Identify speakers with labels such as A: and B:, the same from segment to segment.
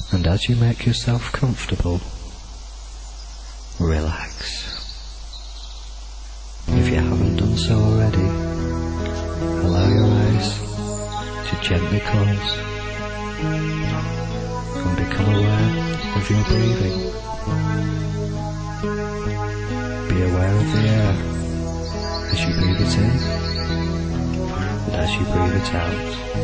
A: And as you make yourself comfortable, relax. If you haven't done so already, allow your eyes to gently close and become aware of your breathing. Be aware of the air as you breathe it in and as you breathe it out.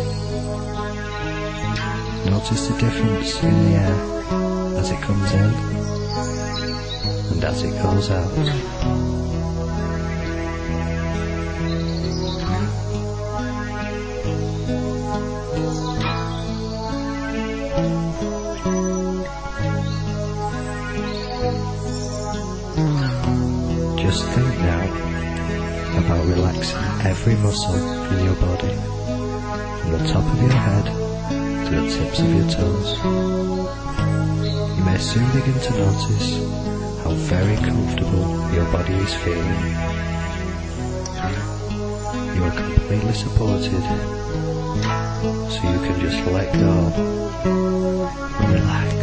A: Notice the difference in the air as it comes in and as it goes out. Just think now about relaxing every muscle in your body, from the top of your head to the tips of your toes. You may soon begin to notice how very comfortable your body is feeling. You are completely supported, so you can just let go and relax.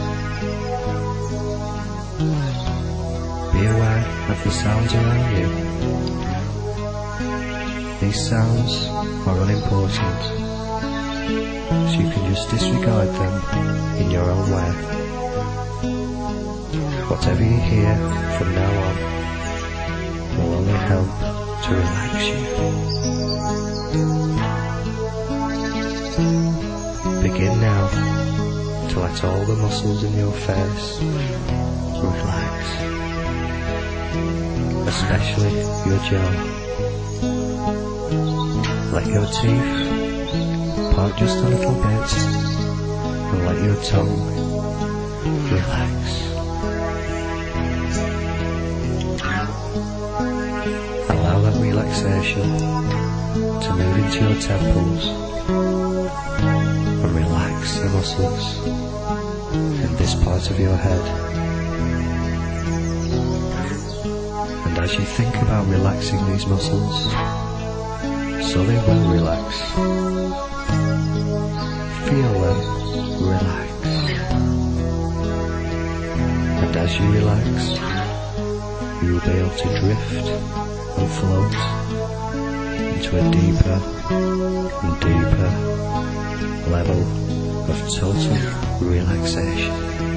A: Be aware of the sounds around you. These sounds are unimportant, so you can just disregard them in your own way. Whatever you hear from now on will only help to relax you. Begin now to let all the muscles in your face relax, especially your jaw. Let your teeth part just a little bit and let your tongue relax. Allow that relaxation to move into your temples and relax the muscles in this part of your head. And as you think about relaxing these muscles, so they will relax, feel them relax. And as you relax, you will be able to drift and float into a deeper and deeper level of total relaxation.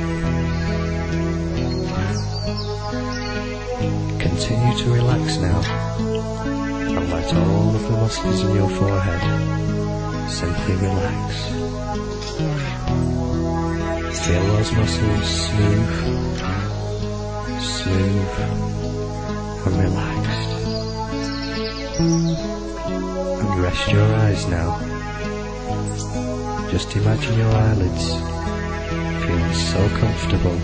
A: Continue to relax now and let all of the muscles in your forehead simply relax. Feel those muscles smooth and relaxed. And rest your eyes now. Just imagine your eyelids feeling so comfortable,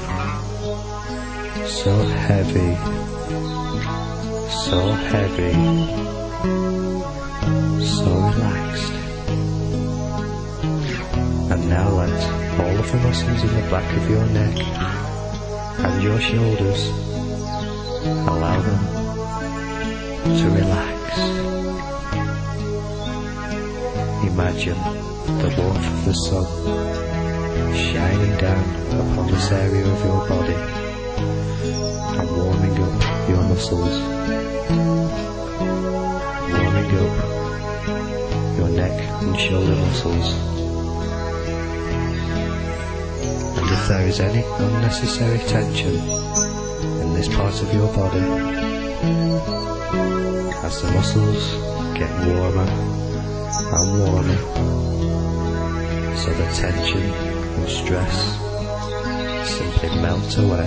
A: so heavy, so relaxed. And now let all of the muscles in the back of your neck and your shoulders, allow them to relax. Imagine the warmth of the sun shining down upon this area of your body and warming up your muscles, warming up your neck and shoulder muscles. And if there is any unnecessary tension in this part of your body, as the muscles get warmer and warmer, so the tension and stress simply melt away.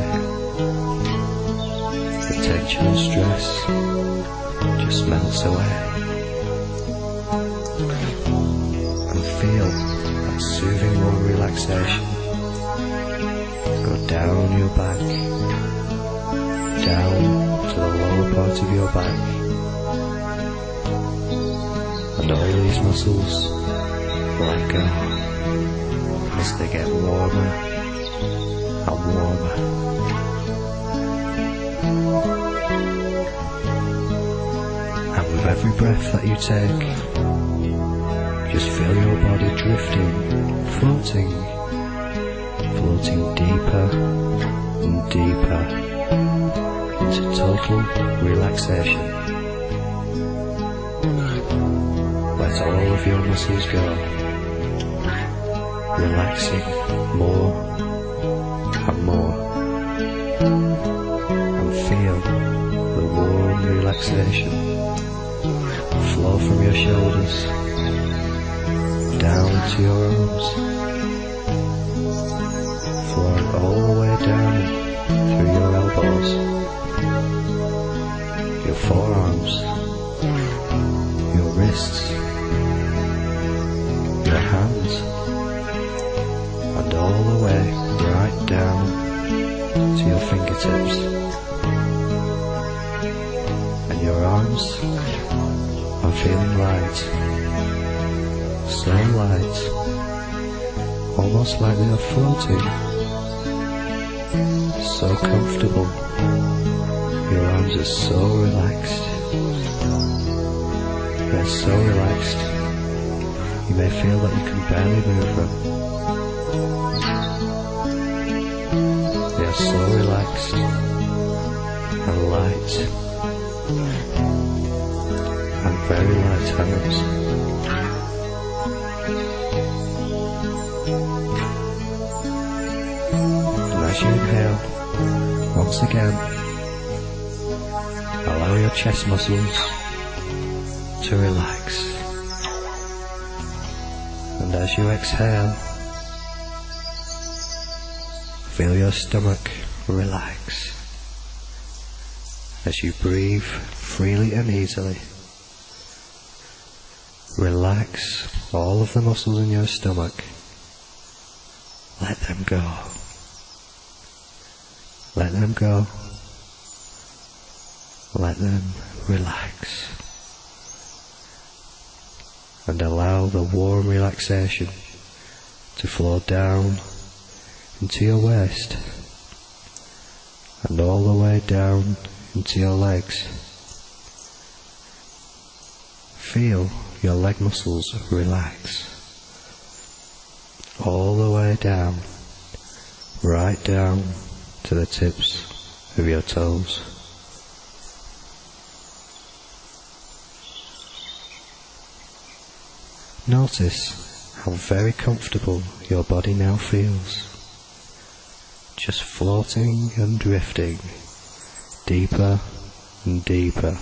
A: The tension and stress just melts away. And feel that soothing warm relaxation go down your back, down to the lower part of your back. And all these muscles let go as they get warmer and warmer. And with every breath that you take, just feel your body drifting, floating floating deeper and deeper into total relaxation. Let all of your muscles go, relaxing more and more, and feel the warm relaxation flow from your shoulders down to your arms, flowing all the way down through your elbows, your forearms, your wrists, your hands, and all the way right down to your fingertips. And your arms are feeling light, so light, almost like they are floating, so comfortable. Your arms are so relaxed. They're so relaxed, you may feel that you can barely move them. They are so relaxed and light, and very light hands. And as you inhale, once again, allow your chest muscles to relax. And as you exhale, feel your stomach relax as you breathe freely and easily. Relax all of the muscles in your stomach. Let them go. Let them go. Let them relax. And allow the warm relaxation to flow down into your waist and all the way down into your legs. Feel your leg muscles relax all the way down, right down to the tips of your toes. Notice how very comfortable your body now feels, just floating and drifting deeper and deeper.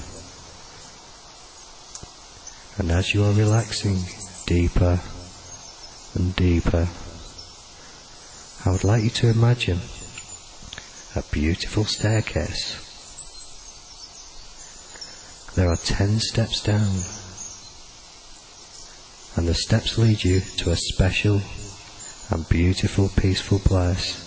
A: And as you are relaxing deeper and deeper, I would like you to imagine a beautiful staircase. There are 10 steps down, and the steps lead you to a special and beautiful, peaceful place.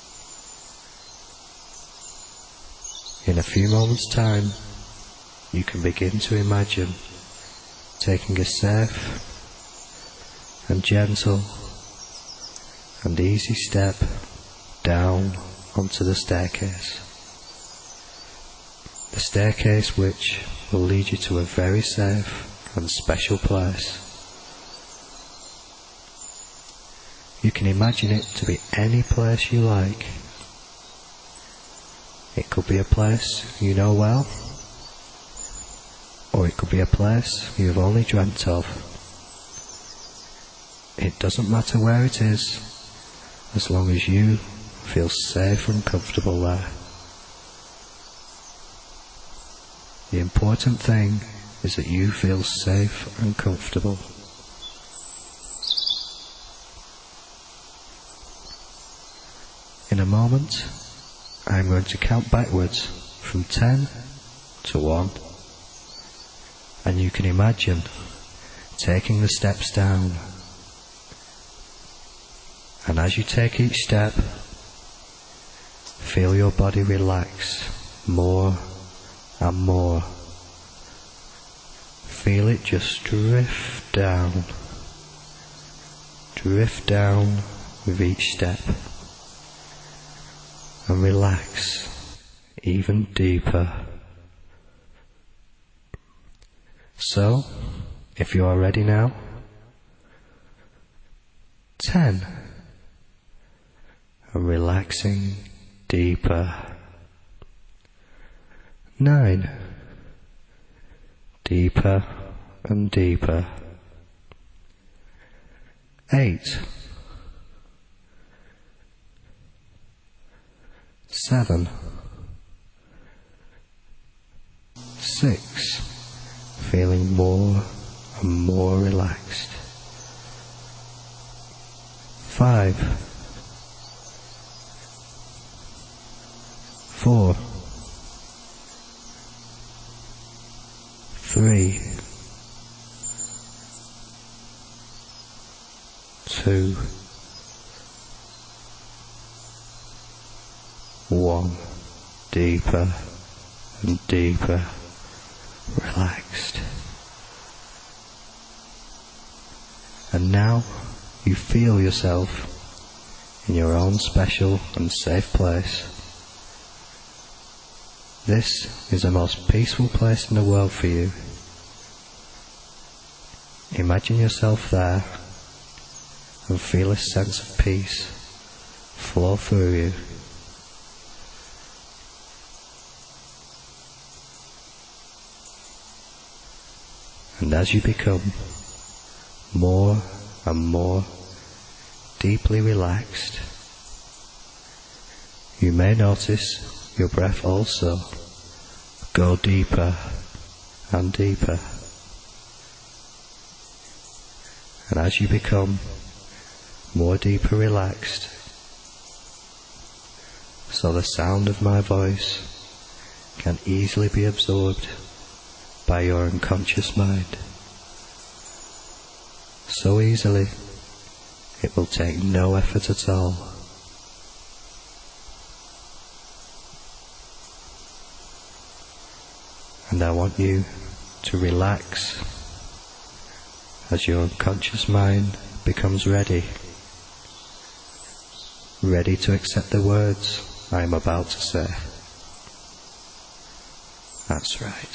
A: In a few moments' time, you can begin to imagine taking a safe and gentle and easy step down onto the staircase. The staircase which will lead you to a very safe and special place. You can imagine it to be any place you like. It could be a place you know well, or it could be a place you have only dreamt of. It doesn't matter where it is, as long as you feel safe and comfortable there. The important thing is that you feel safe and comfortable. In a moment, I'm going to count backwards from 10 to 1, and you can imagine taking the steps down. And as you take each step, feel your body relax more and more. Feel it just drift down with each step, and relax even deeper. So, if you are ready now, 10. and relaxing deeper. 9. Deeper and deeper. 8. 7. 6. Feeling more and more relaxed. 5. 4. 3. 2. 1. Deeper and deeper relaxed. And now you feel yourself in your own special and safe place. This is the most peaceful place in the world for you. Imagine yourself there and feel a sense of peace flow through you. And as you become more and more deeply relaxed, you may notice your breath also go deeper and deeper. And as you become more deeper relaxed, so the sound of my voice can easily be absorbed by your unconscious mind. So easily, it will take no effort at all. And I want you to relax as your unconscious mind becomes ready to accept the words I am about to say. That's right.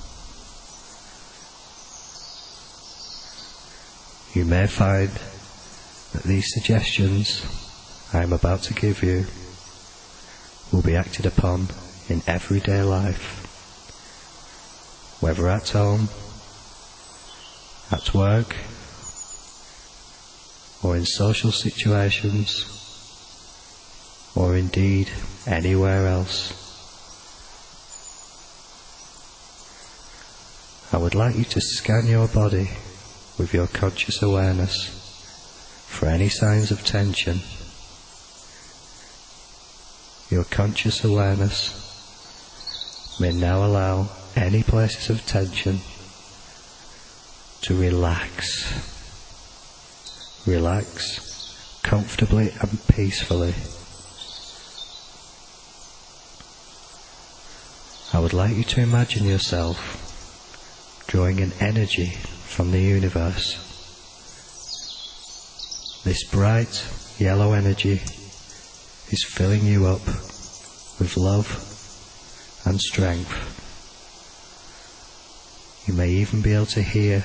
A: You may find that these suggestions I am about to give you will be acted upon in everyday life, whether at home, at work, or in social situations, or indeed anywhere else. I would like you to scan your body with your conscious awareness for any signs of tension. Your conscious awareness may now allow any places of tension to relax. Relax comfortably and peacefully. I would like you to imagine yourself drawing an energy from the universe. This bright yellow energy is filling you up with love and strength. You may even be able to hear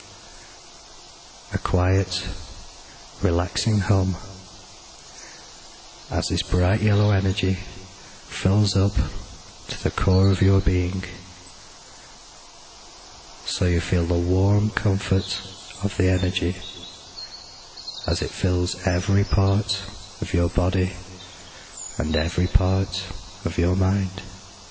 A: a quiet, relaxing hum as this bright yellow energy fills up to the core of your being, so you feel the warm comfort of the energy as it fills every part of your body and every part of your mind.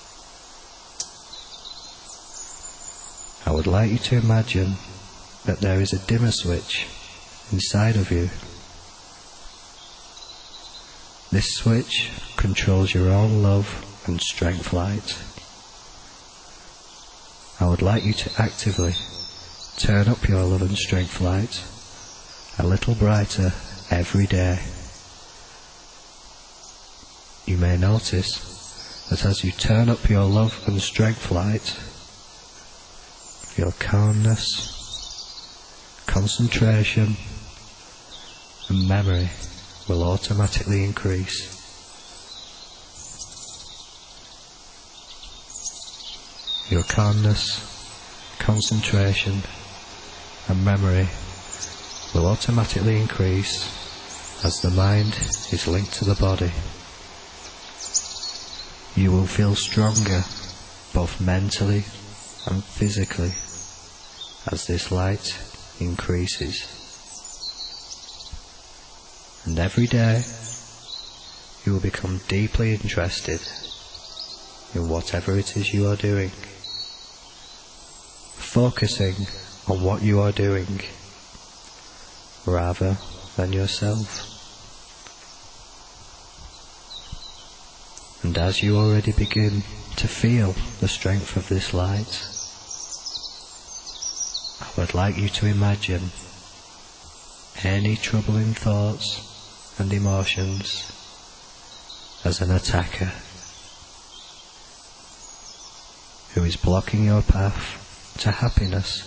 A: I would like you to imagine that there is a dimmer switch inside of you. This switch controls your own love and strength light. I would like you to actively turn up your love and strength light a little brighter every day. You may notice that as you turn up your love and strength light, your calmness, concentration, and memory will automatically increase. Your calmness, concentration, and memory will automatically increase As the mind is linked to the body, you will feel stronger both mentally and physically as this light increases. And every day you will become deeply interested in whatever it is you are doing, focusing on what you are doing rather than yourself. And as you already begin to feel the strength of this light, I would like you to imagine any troubling thoughts and emotions as an attacker who is blocking your path to happiness.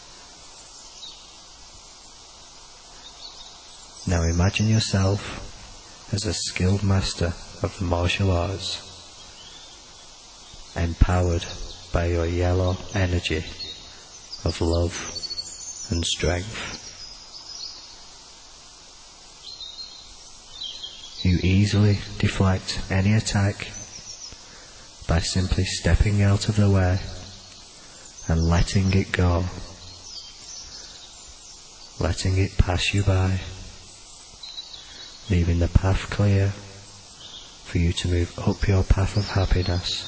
A: Now imagine yourself as a skilled master of the martial arts, empowered by your yellow energy of love and strength. You easily deflect any attack by simply stepping out of the way and letting it go, letting it pass you by, leaving the path clear for you to move up your path of happiness.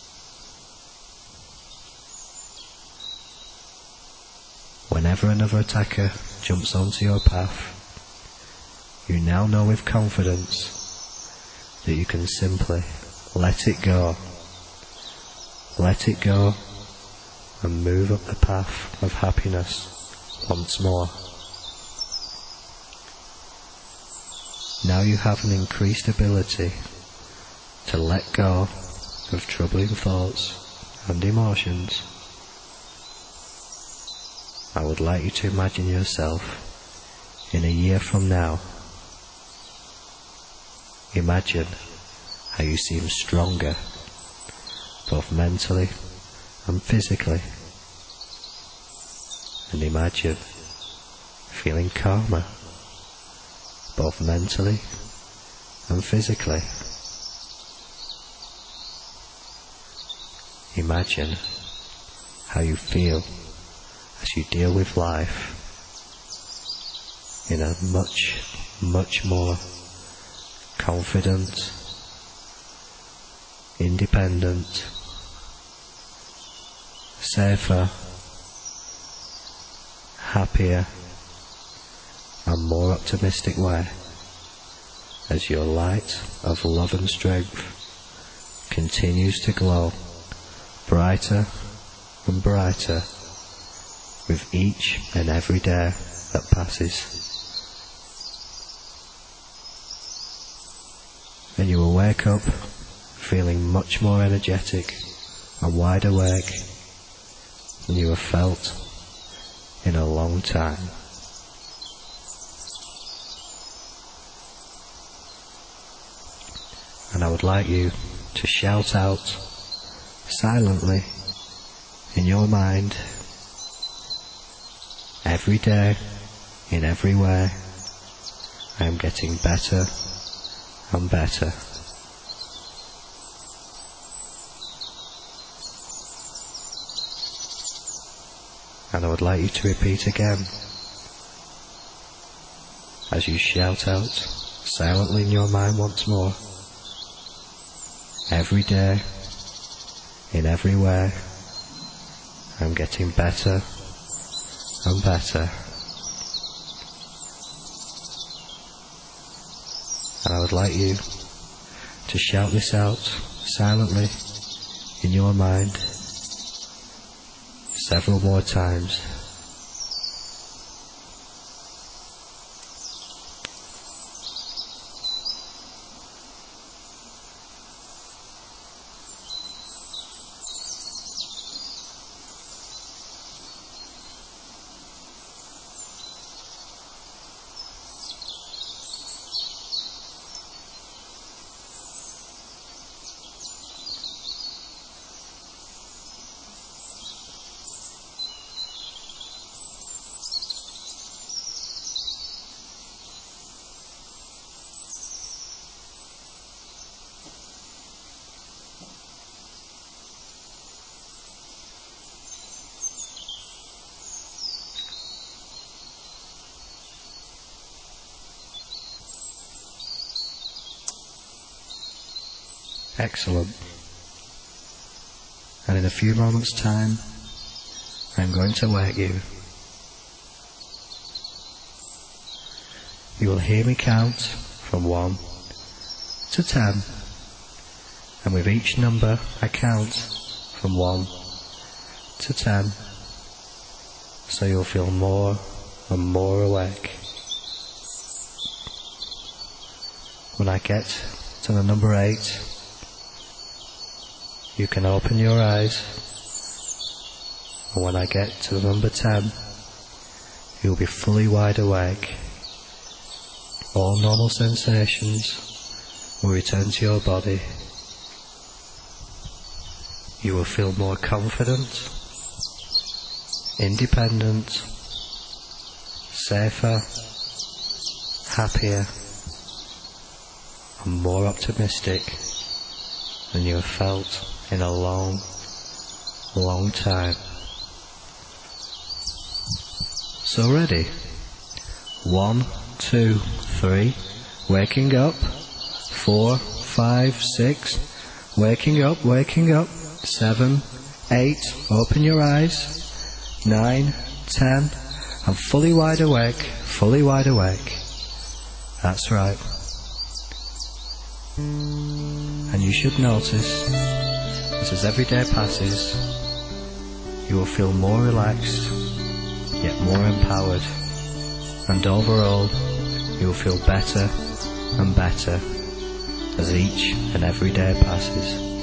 A: Whenever another attacker jumps onto your path, you now know with confidence that you can simply let it go and move up the path of happiness once more. Now you have an increased ability to let go of troubling thoughts and emotions. I would like you to imagine yourself in a year from now. Imagine how you seem stronger, both mentally and physically. And imagine feeling calmer, both mentally and physically. Imagine how you feel as you deal with life in a much more confident, independent, safer, happier and more optimistic way as your light of love and strength continues to glow brighter and brighter with each and every day that passes. And you will wake up feeling much more energetic and wide awake than you have felt in a long time. And I would like you to shout out silently in your mind, every day, in every way, I am getting better and better. And I would like you to repeat again as you shout out silently in your mind once more, every day, in every way, I'm getting better and better. And I would like you to shout this out silently in your mind several more times. Excellent. And in a few moments' time, I'm going to wake you. You will hear me count from 1 to 10, and with each number I count from 1 to 10, so you'll feel more and more awake. When I get to the number 8, you can open your eyes, and when I get to the number 10, you'll be fully wide awake. All normal sensations will return to your body. You will feel more confident, independent, safer, happier, and more optimistic than you have felt in a long, long time. So ready? 1, 2, 3, waking up. 4, 5, 6, waking up, waking up. 7, 8, open your eyes. 9, 10, I'm fully wide awake, fully wide awake. That's right. And you should notice that as every day passes, you will feel more relaxed, yet more empowered, and overall, you will feel better and better as each and every day passes.